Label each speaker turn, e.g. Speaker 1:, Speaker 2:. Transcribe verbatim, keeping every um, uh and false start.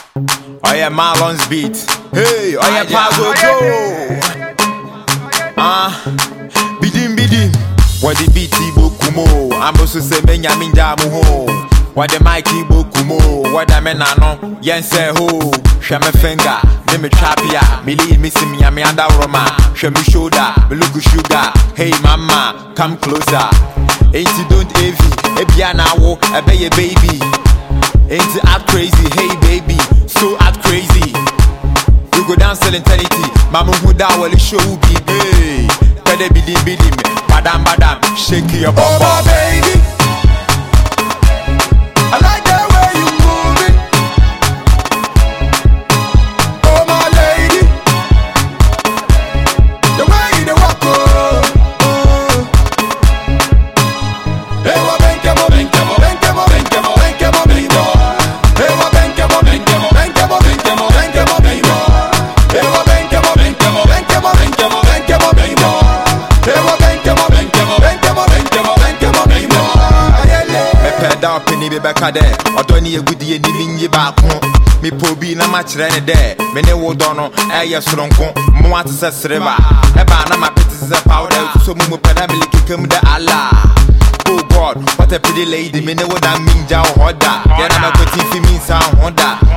Speaker 1: Oh yeah, Marlon's beat. Hey, oh yeah, Pago Joe. Ah, bidim bidim. What the beat bokumo? I'm also say menya minja muho. What the mighty bokumo? What the men ano? Yen say ho. Shame finger, me trapia. Me leave me see me a me under Roma. Shame shoulder, me look sugar. Hey mama, come closer. Ain't you don't envy? Ebiana wo, ebe ye baby. Ain't you act crazy? Hey baby, so act crazy. You go down selling eternity. Mama huda wali show be hey. Pede bidi bidi me, badam badam, shake your bum bum.
Speaker 2: Oh my baby, I like the way you move it. Oh my lady, the way you dey walk oh. Hey wa benke mo benke mo benke mo benke mo benke mo benke mo. Hey wa benke mo benke mo benke mo benke mo benke mo benke mo. Hey wa benke mo benke mo benke mo benke mo benke mo benke mo. Hey wa benke mo benke mo benke mo benke mo benke mo benke mo.
Speaker 1: Me peda opini be beka de. Odoni egudi eni minyi ba ko. Me pobi na ma kire ne de. Me ne wo do no eye soronko. Mo ate se sreba. E ba na ma pete se powder. So mu peda me likekam de Allah. Oh God, what a pretty lady. Me ne wo da minja hoda. Ya na ma kwati fi min sa hoda.